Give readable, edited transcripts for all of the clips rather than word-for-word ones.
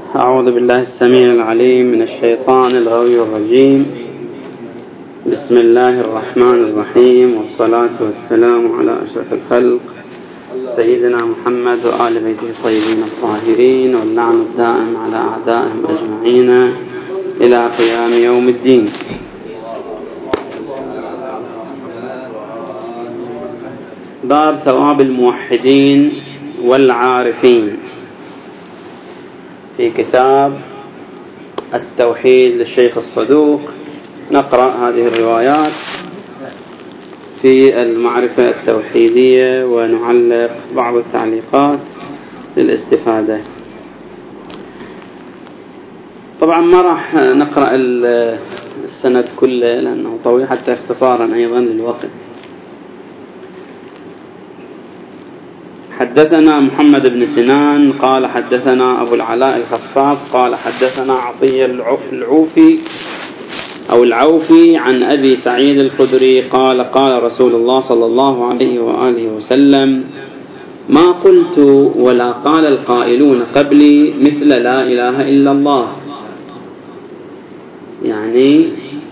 أعوذ بالله السميع العليم من الشيطان الغوي الرجيم. بسم الله الرحمن الرحيم، والصلاة والسلام على أشرف الخلق سيدنا محمد وآل بيته الطيبين الطاهرين، واللعن الدائم على أعدائهم أجمعين إلى قيام يوم الدين. باب ثواب الموحدين والعارفين في كتاب التوحيد للشيخ الصدوق. نقرأ هذه الروايات في المعرفة التوحيدية ونعلق بعض التعليقات للاستفادة. طبعا ما راح نقرأ السند كله لأنه طويل، حتى اختصارا أيضا للوقت. حدثنا محمد بن سنان قال حدثنا أبو العلاء الخفاف قال حدثنا عطية العوفي عن أبي سعيد الخدري قال قال رسول الله صلى الله عليه وآله وسلم: ما قلت ولا قال القائلون قبلي مثل لا إله إلا الله. يعني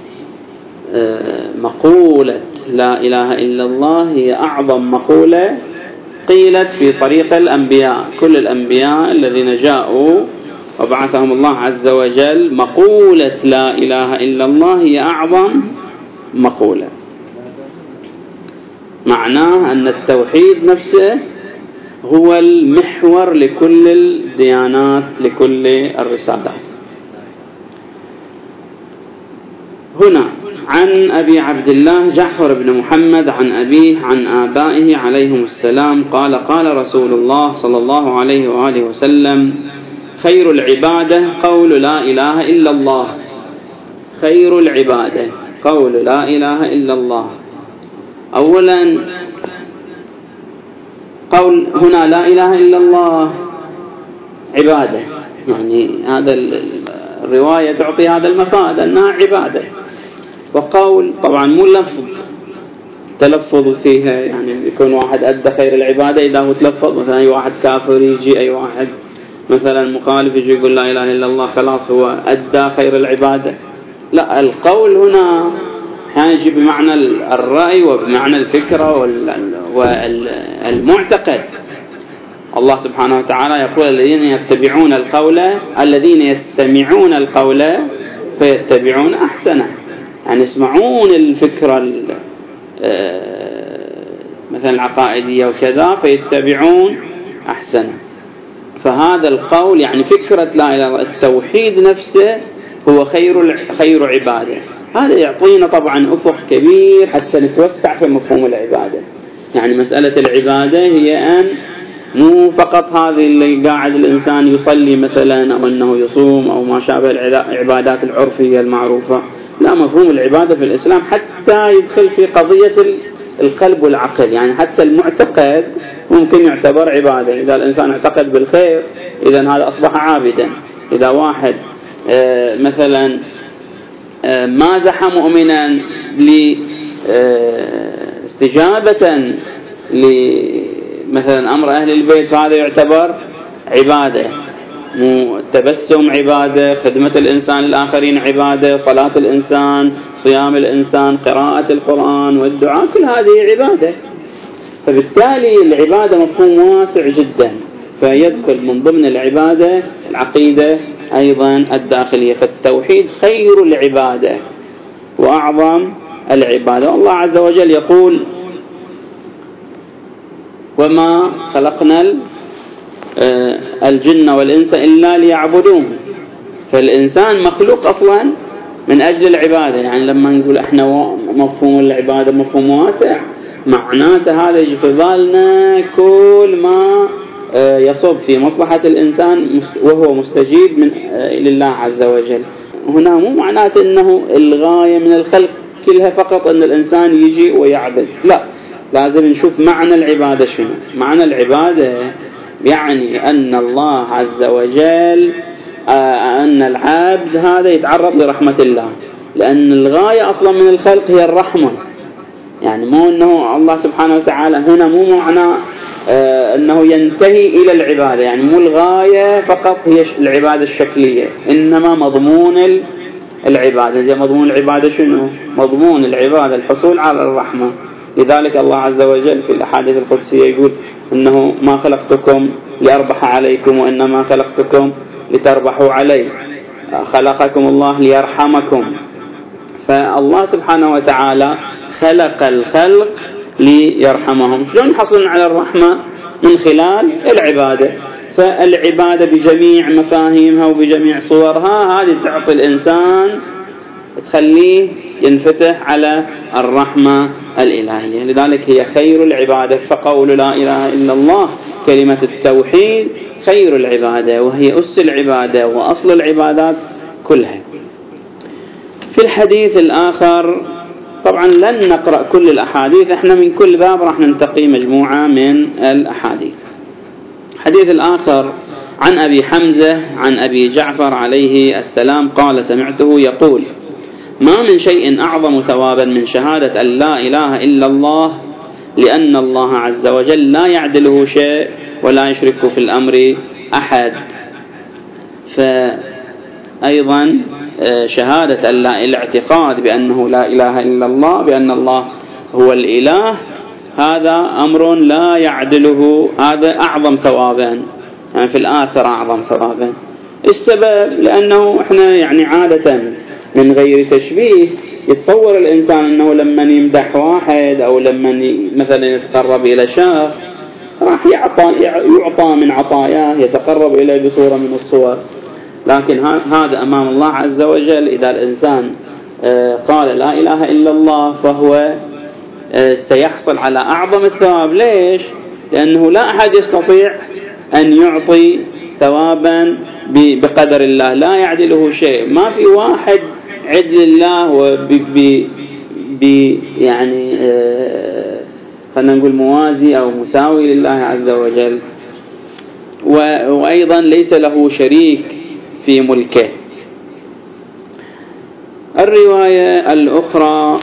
مقولة لا إله إلا الله هي أعظم مقولة قيلت في طريق الأنبياء. كل الأنبياء الذين جاءوا وبعثهم الله عز وجل مقولة لا إله إلا الله هي أعظم مقولة. معناه أن التوحيد نفسه هو المحور لكل الديانات، لكل الرسالات. هنا عن أبي عبد الله جعفر بن محمد عن أبيه عن آبائه عليهم السلام قال قال رسول الله صلى الله عليه وآله وسلم: خير العبادة قول لا إله إلا الله. خير العبادة قول لا إله إلا الله. أولا قول هنا لا إله إلا الله عبادة، يعني هذا الرواية تعطي هذا المفاد أنها عبادة. وقول طبعا مو لفظ تلفظ فيها، يعني يكون واحد أدى خير العبادة إذا هو تلفظ، مثلا أي واحد كافر يجي، أي واحد مثلا مخالف يجي يقول لا إله إلا الله خلاص هو أدى خير العبادة. لا، القول هنا يجي بمعنى الرأي وبمعنى الفكرة والمعتقد. الله سبحانه وتعالى يقول: الذين يستمعون القول فيتبعون أحسنه. يعني يسمعون الفكرة مثلا العقائدية وكذا فيتبعون أحسنه. فهذا القول يعني فكرة لا إله إلا الله، التوحيد نفسه هو خير عبادة. هذا يعطينا طبعا أفق كبير حتى نتوسع في مفهوم العبادة. يعني مسألة العبادة هي أن مو فقط هذه اللي قاعد الإنسان يصلي مثلا أو أنه يصوم أو ما شابه العبادات العرفية المعروفة. لا، مفهوم العبادة في الإسلام حتى يدخل في قضية القلب والعقل. يعني حتى المعتقد ممكن يعتبر عبادة. إذا الإنسان اعتقد بالخير إذن هذا أصبح عابدا. إذا واحد مثلا مازح مؤمنا استجابة مثلا أمر أهل البيت فهذا يعتبر عبادة. التبسم عبادة، خدمة الإنسان للآخرين عبادة، صلاة الإنسان، صيام الإنسان، قراءة القرآن والدعاء، كل هذه عبادة. فبالتالي العبادة مفهوم واسع جدا، فيدخل من ضمن العبادة العقيدة أيضا الداخلية. فالتوحيد خير العبادة وأعظم العبادة. والله عز وجل يقول: وما خلقنا الجن والإنس إلا ليعبدون. فالإنسان مخلوق أصلا من أجل العبادة. يعني لما نقول إحنا مفهوم العبادة مفهوم واسع، معناته هذا يجي في بالنا كل ما يصب في مصلحة الإنسان وهو مستجيب لله عز وجل. هنا مو معناته أنه الغاية من الخلق كلها فقط أن الإنسان يجي ويعبد. لا، لازم نشوف معنى العبادة شنو. معنى العبادة يعني أن الله عز وجل أن العبد هذا يتعرض لرحمة الله، لأن الغاية أصلا من الخلق هي الرحمة. يعني مو أنه الله سبحانه وتعالى هنا مو معنى أنه ينتهي إلى العبادة، يعني مو الغاية فقط هي العبادة الشكلية، إنما مضمون العبادة. زي مضمون العبادة شنو؟ مضمون العبادة الحصول على الرحمة. لذلك الله عز وجل في الأحاديث القدسية يقول إنه ما خلقتكم لأربح عليكم وإنما خلقتكم لتربحوا علي، خلقكم الله ليرحمكم. فالله سبحانه وتعالى خلق الخلق ليرحمهم. شلون يحصلون على الرحمة؟ من خلال العبادة. فالعبادة بجميع مفاهيمها وبجميع صورها هذه تعطي الإنسان، تخليه ينفتح على الرحمة الإلهية. لذلك هي خير العبادة. فقول لا إله إلا الله كلمة التوحيد خير العبادة، وهي أس العبادة وأصل العبادات كلها. في الحديث الآخر، طبعا لن نقرأ كل الأحاديث، احنا من كل باب راح ننتقي مجموعة من الأحاديث. الحديث الآخر عن أبي حمزة عن أبي جعفر عليه السلام قال سمعته يقول: ما من شيء أعظم ثوابا من شهادة أن لا إله إلا الله، لأن الله عز وجل لا يعدله شيء ولا يشرك في الأمر أحد. فأيضا شهادة الاعتقاد بأنه لا إله إلا الله، بأن الله هو الإله، هذا أمر لا يعدله، هذا أعظم ثوابا، يعني في الآخرة أعظم ثوابا. السبب لأنه إحنا يعني عادة من غير تشبيه يتصور الإنسان أنه لما يمدح واحد أو لما مثلا يتقرب إلى شخص راح يعطى من عطاياه، يتقرب إليه بصورة من الصور. لكن هذا أمام الله عز وجل إذا الإنسان قال لا إله إلا الله فهو سيحصل على أعظم الثواب. ليش؟ لأنه لا أحد يستطيع أن يعطي ثوابا بقدر الله، لا يعدله شيء. ما في واحد عدل الله يعني خلينا نقول موازي أو مساوي لله عز وجل. وأيضا ليس له شريك في ملكه. الرواية الأخرى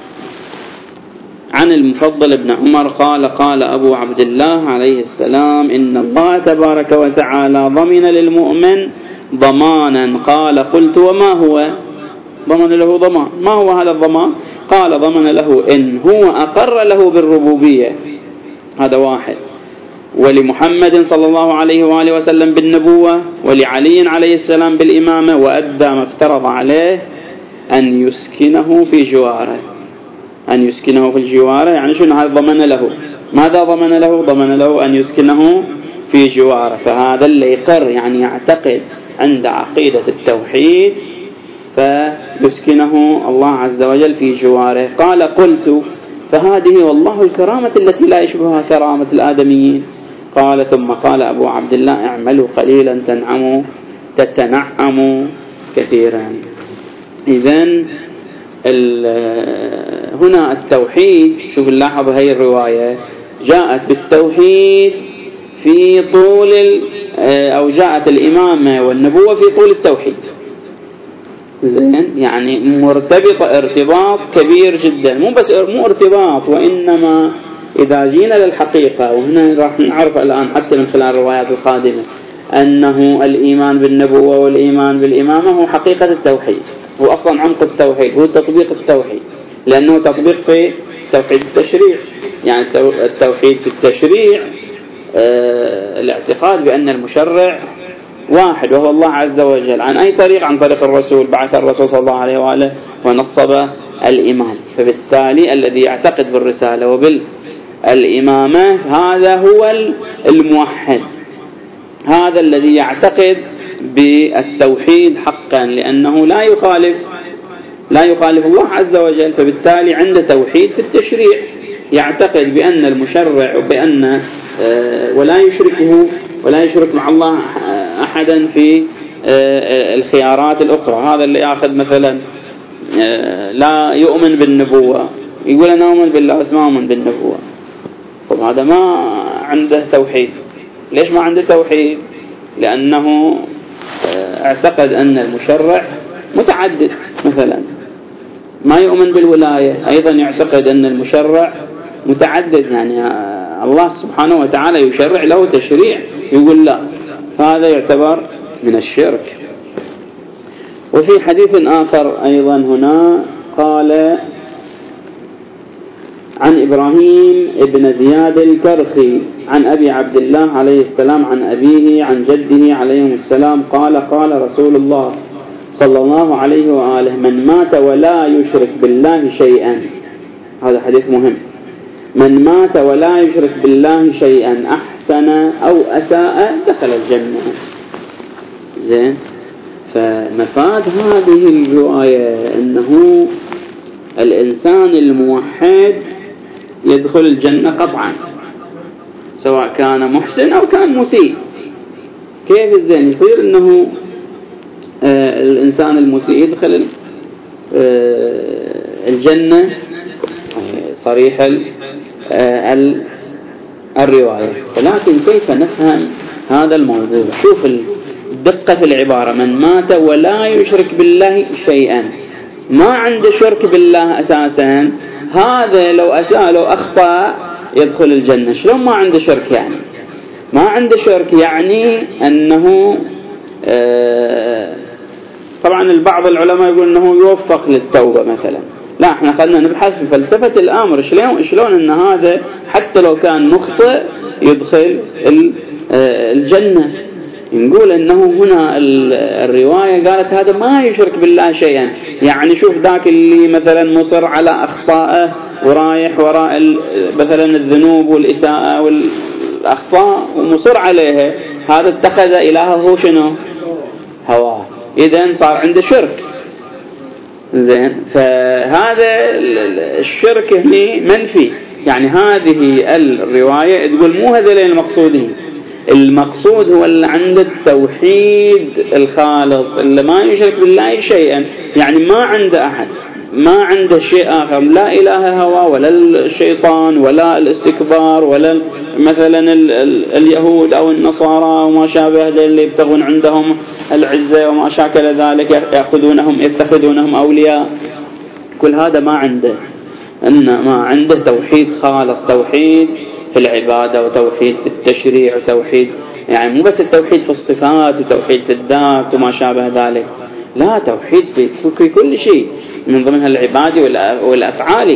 عن المفضل بن عمر قال: قال أبو عبد الله عليه السلام: إن الله تبارك وتعالى ضمن للمؤمن ضمانا. قال: قلت: وما هو؟ ضمن له ضمان، ما هو هذا الضمان؟ قال: ضمن له إن هو أقر له بالربوبية، هذا واحد، ولمحمد صلى الله عليه وآله وسلم بالنبوة، ولعلي عليه السلام بالإمامة، وأدى ما افترض عليه أن يسكنه في جواره. أن يسكنه في الجوار يعني شنو؟ هذا ضمن له. ماذا ضمن له؟ ضمن له أن يسكنه في جواره. فهذا اللي يقر يعني يعتقد عند عقيدة التوحيد فيسكنه الله عز وجل في جواره. قال: قلت: فهذه والله الكرامة التي لا يشبهها كرامة الآدميين. قال: ثم قال أبو عبد الله: اعملوا قليلا تتنعموا كثيرا. إذن هنا التوحيد، شوف نلاحظ هاي الرواية جاءت بالتوحيد في طول أو جاءت الإمامة والنبوة في طول التوحيد، زين، يعني مرتبطة ارتباط كبير جدا. مو ارتباط، وإنما إذا جينا للحقيقة، وهنا راح نعرف الآن حتى من خلال الروايات القادمة أنه الإيمان بالنبوة والإيمان بالإمامة هو حقيقة التوحيد، هو أصلا عمق التوحيد، هو تطبيق التوحيد، لأنه تطبيق في توحيد التشريع. يعني التوحيد في التشريع الاعتقاد بأن المشرع واحد وهو الله عز وجل. عن أي طريق؟ عن طريق الرسول، بعث الرسول صلى الله عليه وآله ونصب الإمام. فبالتالي الذي يعتقد بالرسالة وبالإمامة هذا هو الموحد، هذا الذي يعتقد بالتوحيد حقا، لأنه لا يخالف الله عز وجل. فبالتالي عنده توحيد في التشريع، يعتقد بأن المشرع وبأن ولا يشرك مع الله أحدا في الخيارات الأخرى. هذا اللي يأخذ مثلا لا يؤمن بالنبوة يقول أنا أؤمن بالله بس ما أؤمن بالنبوة، طب هذا ما عنده توحيد. ليش ما عنده توحيد؟ لأنه اعتقد أن المشرع متعدد مثلا، ما يؤمن بالولاية أيضا يعتقد أن المشرع متعدد، يعني الله سبحانه وتعالى يشرع له تشريع يقول لا، هذا يعتبر من الشرك. وفي حديث آخر أيضا هنا قال عن إبراهيم ابن زياد الكرخي عن أبي عبد الله عليه السلام عن أبيه عن جده عليه السلام قال قال رسول الله صلى الله عليه وآله من مات ولا يشرك بالله شيئا، هذا حديث مهم، من مات ولا يشرك بالله شيئا أحسن أو أساء دخل الجنة. زين، فمفاد هذه الرواية أنه الإنسان الموحد يدخل الجنة قطعا، سواء كان محسن أو كان مسيء. كيف الزين يصير أنه الإنسان المسيء يدخل الجنة؟ صريح الرواية. ولكن كيف نفهم هذا الموضوع؟ شوف الدقة في العبارة، من مات ولا يشرك بالله شيئا، ما عنده شرك بالله أساسا، هذا لو أساء لو أخطأ يدخل الجنة. شلون ما عنده شرك؟ يعني ما عنده شرك يعني أنه طبعا البعض العلماء يقول أنه يوفق للتوبة مثلا. لا، احنا خلنا نبحث في فلسفة الأمر، شلون أن هذا حتى لو كان مخطئ يدخل الجنة. نقول أنه هنا الرواية قالت هذا ما يشرك بالله شيئا، يعني شوف ذاك اللي مثلا مصر على أخطائه ورايح وراء مثلا الذنوب والإساءة والأخطاء ومصر عليها، هذا اتخذ إلهه شنو؟ هواه، إذن صار عنده شرك. زين، فهذا الشرك هنا منفي. يعني هذه الرواية تقول مو هذين المقصودين، المقصود هو اللي عنده التوحيد الخالص، اللي ما يشرك بالله شيئا، يعني ما عنده أحد، ما عنده شيء آخر، لا إله هوى ولا الشيطان ولا الاستكبار ولا مثلا اليهود أو النصارى وما شابه اللي يبتغون عندهم العزة وما شاكل ذلك، يتخذونهم أولياء. كل هذا ما عنده، إنما عنده توحيد خالص، توحيد في العبادة وتوحيد في التشريع وتوحيد، يعني مو بس التوحيد في الصفات وتوحيد في الذات وما شابه ذلك، لا، توحيد في كل شيء من ضمنها العبادة والأفعال.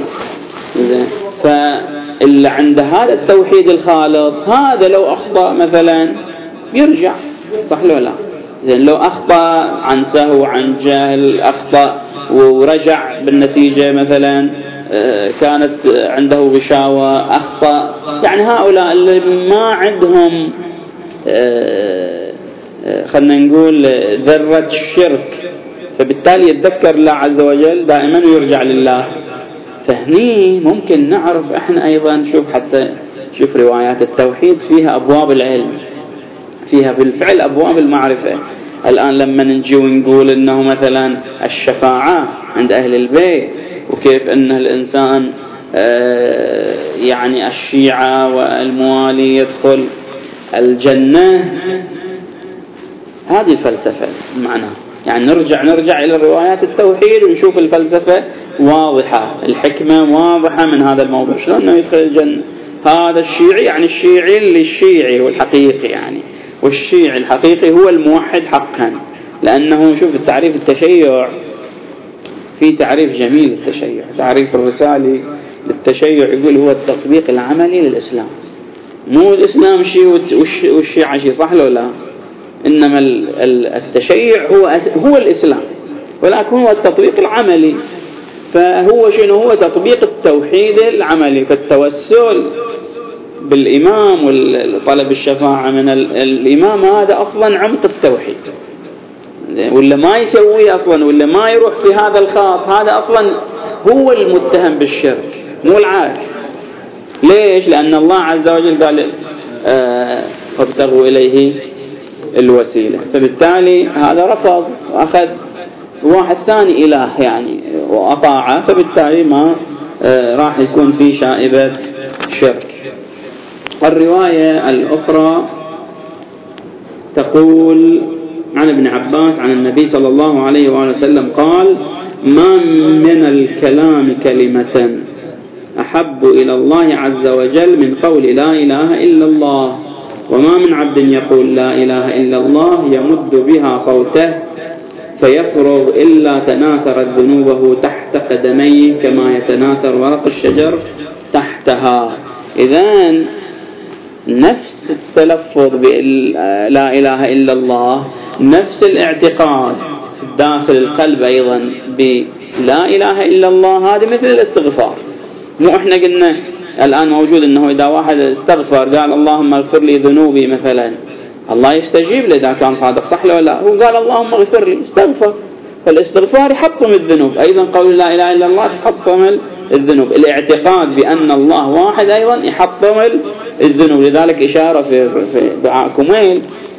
فاللي عنده هذا التوحيد الخالص، هذا لو أخطأ مثلا يرجع، صح لو لا؟ زين، لو أخطأ عن سهو عن جهل أخطأ ورجع بالنتيجة مثلا كانت عنده غشاوة أخطأ، يعني هؤلاء اللي ما عندهم خلنا نقول ذرة الشرك، فبالتالي يتذكر الله عز وجل دائما ويرجع لله. فهني ممكن نعرف احنا ايضا، شوف روايات التوحيد فيها ابواب العلم، فيها بالفعل ابواب المعرفة. الان لما نجي ونقول انه مثلا الشفاعة عند اهل البيت، وكيف ان الانسان يعني الشيعة والموالي يدخل الجنة، هذه الفلسفة معناها. يعني نرجع إلى روايات التوحيد ونشوف الفلسفة واضحة، الحكمة واضحة من هذا الموضوع، شلون أنه يدخل الجنة. هذا الشيعي، يعني الشيعي اللي الشيعي والحقيقي، يعني والشيعي الحقيقي هو الموحد حقا، لأنه شوف التعريف التشيع، في تعريف جميل للتشيع، تعريف الرسالي للتشيع يقول هو التطبيق العملي للإسلام. مو الإسلام شيء والشيعة شيء، صح لو لا؟ إنما التشيع هو الإسلام، ولكن هو التطبيق العملي. فهو شنو؟ هو تطبيق التوحيد العملي. فالتوسل بالإمام وطلب الشفاعة من الإمام هذا أصلا عمق التوحيد، ولا ما يسويه أصلا، ولا ما يروح في هذا الخاط، هذا أصلا هو المتهم بالشرك مو العكس. ليش؟ لأن الله عز وجل قال فابتغوا إليه الوسيلة، فبالتالي هذا رفض وأخذ واحد ثاني إله يعني وأطاعه، فبالتالي ما راح يكون في شائبة شرك. الرواية الأخرى تقول عن ابن عباس عن النبي صلى الله عليه وآله وسلم قال: ما من الكلام كلمة أحب إلى الله عز وجل من قول لا إله إلا الله، وما من عبد يقول لا إله إلا الله يمد بها صوته فيفرغ إلا تناثرت ذنوبه تحت قدميه كما يتناثر ورق الشجر تحتها. إذن نفس التلفظ بلا إله إلا الله، نفس الاعتقاد في داخل القلب أيضا بلا إله إلا الله، هذا مثل الاستغفار. مو احنا قلنا الآن موجود انه اذا واحد استغفر قال اللهم اغفر لي ذنوبي مثلا، الله يستجيب له اذا كان صادق، صح ولا لا؟ هو قال اللهم اغفر لي، استغفر، فالاستغفار يحطم الذنوب. ايضا قول لا اله الا الله يحطم الذنوب. الاعتقاد بان الله واحد ايضا يحطم الذنوب. لذلك اشاره في دعاء كميل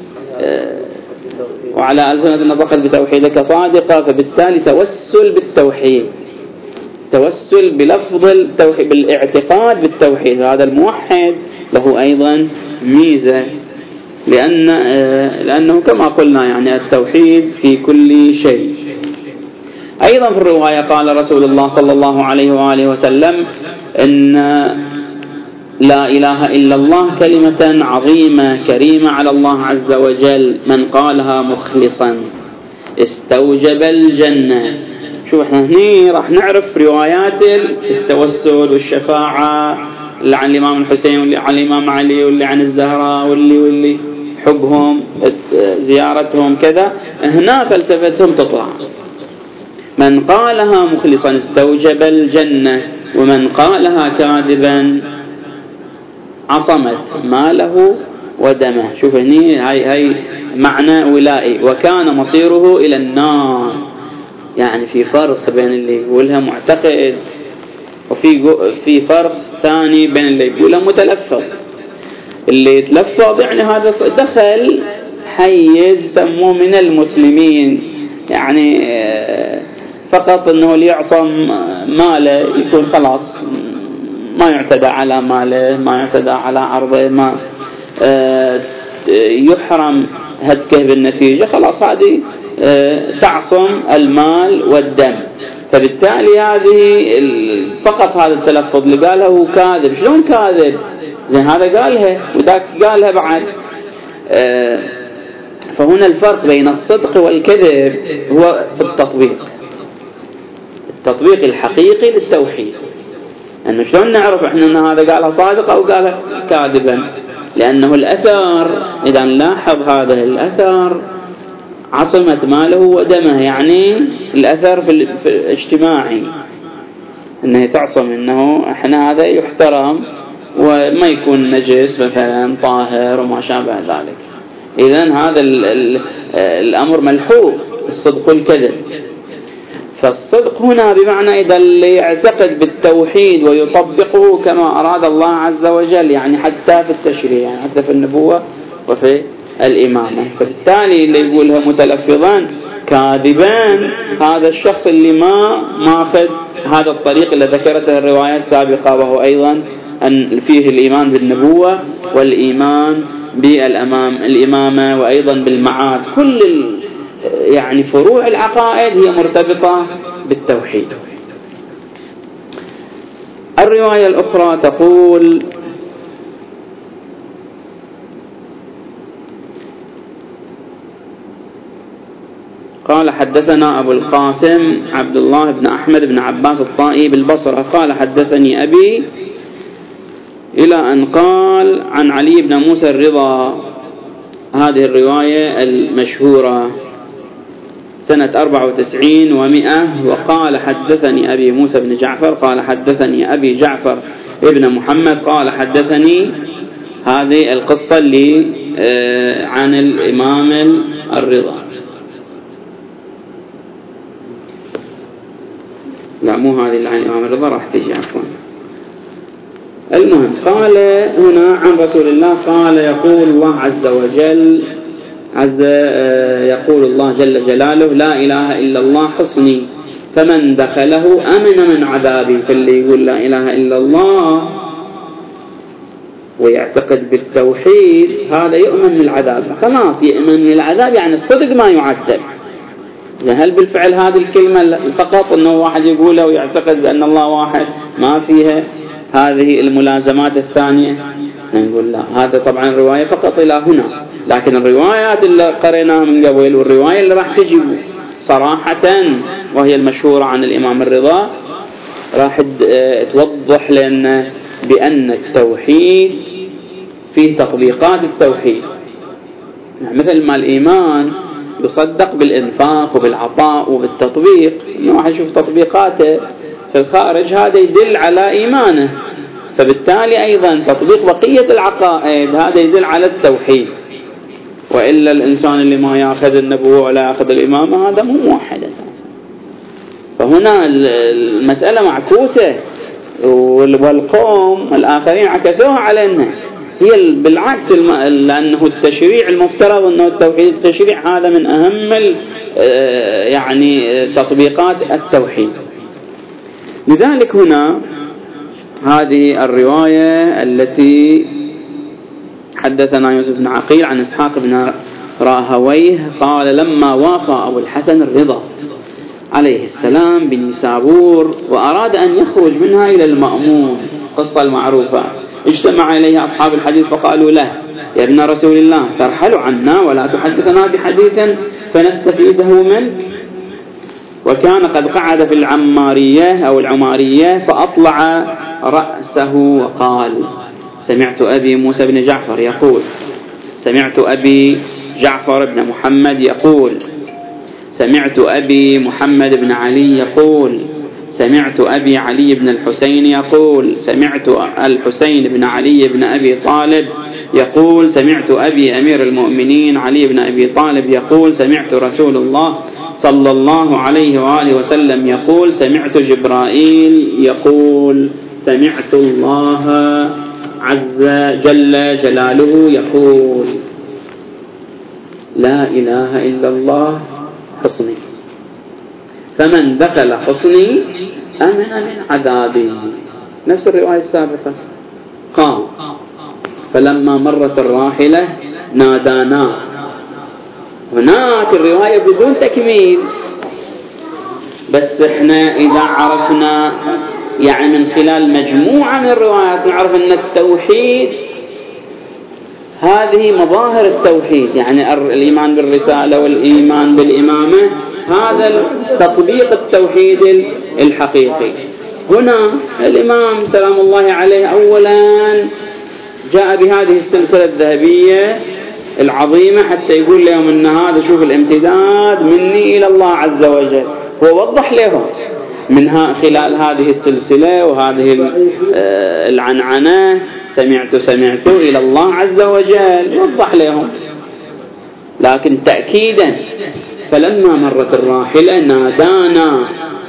وعلى ألسنة نطقت بتوحيدك صادقة، فبالتالي توسل بالتوحيد، توسل بلفظ التوحيد، بالاعتقاد بالتوحيد. هذا الموحد له أيضا ميزة، لأنه كما قلنا يعني التوحيد في كل شيء. أيضا في الرواية قال رسول الله صلى الله عليه وآله وسلم إن لا إله إلا الله كلمة عظيمة كريمة على الله عز وجل، من قالها مخلصا استوجب الجنة. شوف احنا هني راح نعرف روايات التوسل والشفاعة اللي عن الإمام الحسين واللي عن الإمام علي واللي عن الزهراء واللي حبهم زيارتهم كذا. هنا فلسفتهم تطلع. من قالها مخلصا استوجب الجنة، ومن قالها كاذبا عصمت ماله ودمه. شوف هني هاي معنى ولائي، وكان مصيره إلى النار. يعني في فرق بين اللي يقولها معتقد وفي فرق ثاني بين اللي يقولها متلفظ. اللي يتلفظ يعني هذا دخل حيز سموه من المسلمين، يعني فقط انه ليعصم ماله يكون خلاص ما يعتدى على ماله، ما يعتدى على عرضه، ما يحرم هتكه بالنتيجة، خلاص هذه تعصم المال والدم. فبالتالي هذه فقط هذا التلفظ اللي قالها هو كاذب. شلون كاذب؟ زين هذا قالها وذاك قالها بعد. فهنا الفرق بين الصدق والكذب هو في التطبيق الحقيقي للتوحيد. أنه شلون نعرف إحنا أن هذا قالها صادق أو قالها كاذبا؟ لأنه الأثر إذا نلاحظ هذا الأثر عصمت ماله ودمه، يعني الأثر في الاجتماعي أنه تعصم أنه إحنا هذا يحترم وما يكون نجس مثلا طاهر وما شابه ذلك. إذن هذا الأمر ملحوظ الصدق والكذب. فالصدق هنا بمعنى إذا اللي يعتقد بالتوحيد ويطبقه كما أراد الله عز وجل، يعني حتى في التشريع، يعني حتى في النبوة وفي الإمامة. فبالتالي اللي يقولها متلفظان كاذبان هذا الشخص اللي ما ماخذ هذا الطريق اللي ذكرته الروايات السابقة، وهو أيضا أن فيه الإيمان بالنبوة والإيمان بالإمامة وأيضا بالمعاد. كل يعني فروع العقائد هي مرتبطة بالتوحيد. الرواية الأخرى تقول: قال حدثنا أبو القاسم عبد الله بن أحمد بن عباس الطائي بالبصرة قال حدثني أبي، إلى أن قال عن علي بن موسى الرضا. هذه الرواية المشهورة سنة 94 و100. وقال حدثني أبي موسى بن جعفر قال حدثني أبي جعفر ابن محمد قال حدثني. هذه القصة اللي عن الإمام الرضا. لا مو هذه اللي عن الإمام الرضا، راح تجي عفوا. المهم قال هنا عن رسول الله قال يقول الله عز وجل يقول الله جل جلاله: لا إله إلا الله حصني فمن دخله أمن من عذابي. فاللي يقول لا إله إلا الله ويعتقد بالتوحيد هذا يؤمن من العذاب، خلاص يؤمن من العذاب، يعني الصدق ما يعذب. هل بالفعل هذه الكلمة فقط أنه واحد يقولها ويعتقد بأن الله واحد ما فيها هذه الملازمات الثانية؟ نقول لا، هذا طبعا الرواية فقط إلى هنا، لكن الروايات اللي قريناها من قبل والرواية اللي راح تجي صراحة وهي المشهورة عن الإمام الرضا راح توضح لنا بأن التوحيد فيه تطبيقات التوحيد. يعني مثل ما الإيمان يصدق بالإنفاق وبالعطاء وبالتطبيق، إنه واحد يشوف تطبيقاته في الخارج هذا يدل على إيمانه، فبالتالي أيضا تطبيق بقية العقائد هذا يدل على التوحيد. وإلا الإنسان اللي ما يأخذ النبوة ولا يأخذ الإمامة هذا مو موحد أساسا. فهنا المسألة معكوسة، والقوم الآخرين عكسوها علينا. هي بالعكس، لأنه التشريع المفترض أنه التوحيد التشريع هذا من أهم يعني تطبيقات التوحيد. لذلك هنا هذه الرواية التي حدثنا يوسف بن عقيل عن إسحاق بن راهويه قال لما وافى أبو الحسن الرضا عليه السلام بنيسابور وأراد أن يخرج منها إلى المأمون، قصة المعروفة، اجتمع إليه أصحاب الحديث فقالوا له يا ابن رسول الله ترحل عنا ولا تحدثنا بحديث فنستفيده منك. وكان قد قعد في العمارية أو العمارية فأطلع رأسه وقال سمعت أبي موسى بن جعفر يقول، سمعت أبي جعفر بن محمد يقول، سمعت أبي محمد بن علي يقول، سمعت أبي علي بن الحسين يقول، سمعت الحسين بن علي بن أبي طالب يقول، سمعت أبي أمير المؤمنين علي بن أبي طالب يقول، سمعت رسول الله صلى الله عليه وآله وسلم يقول، سمعت جبرائيل يقول، سمعت الله عز جل جلاله يقول لا إله إلا الله حصني، فمن دخل حصني أمن من عذابي. نفس الرواية السابقة. قام فلما مرت الراحلة نادانا. هناك الرواية بدون تكميل، بس احنا إذا عرفنا يعني من خلال مجموعة من الروايات نعرف أن التوحيد هذه مظاهر التوحيد، يعني الإيمان بالرسالة والإيمان بالإمامة هذا تطبيق التوحيد الحقيقي. هنا الإمام سلام الله عليه أولا جاء بهذه السلسلة الذهبية العظيمة حتى يقول لهم أن هذا شوف الامتداد مني إلى الله عز وجل. هو وضح لهم منها خلال هذه السلسلة وهذه العنعنة سمعت إلى الله عز وجل، وضح لهم. لكن تأكيدا فلما مرت الراحلة نادانا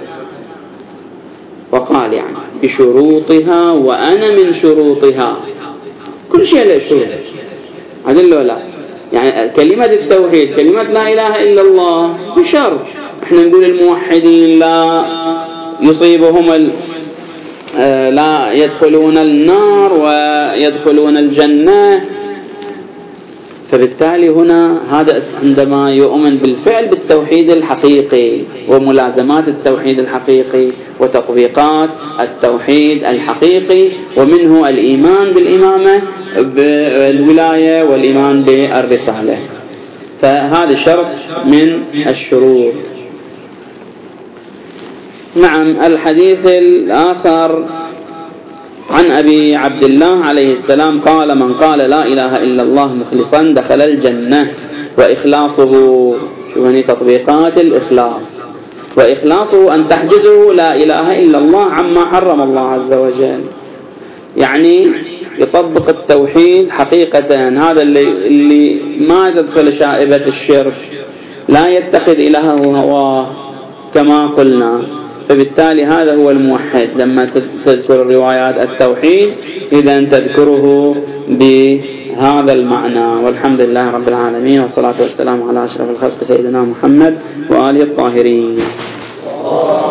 وقال يعني بشروطها وأنا من شروطها، كل شيء له شروط عدل ولا يعني كلمة التوحيد كلمة لا إله إلا الله بشرط. احنا نقول الموحدين لا يصيبهم لا يدخلون النار ويدخلون الجنة، فبالتالي هنا هذا عندما يؤمن بالفعل بالتوحيد الحقيقي وملازمات التوحيد الحقيقي وتطبيقات التوحيد الحقيقي، ومنه الإيمان بالإمامة بالولاية والإيمان بالرسالة، فهذا شرط من الشروط. نعم. الحديث الآخر عن أبي عبد الله عليه السلام قال من قال لا إله إلا الله مخلصا دخل الجنة. وإخلاصه شوفني تطبيقات الإخلاص، وإخلاصه أن تحجزه لا إله إلا الله عما حرم الله عز وجل، يعني يطبق التوحيد حقيقة. هذا اللي ما تدخل شائبة الشرك، لا يتخذ إلهه هواه كما قلنا، فبالتالي هذا هو الموحد. لما تذكر الروايات التوحيد إذا تذكره بهذا المعنى. والحمد لله رب العالمين، والصلاة والسلام على أشرف الخلق سيدنا محمد وآله الطاهرين.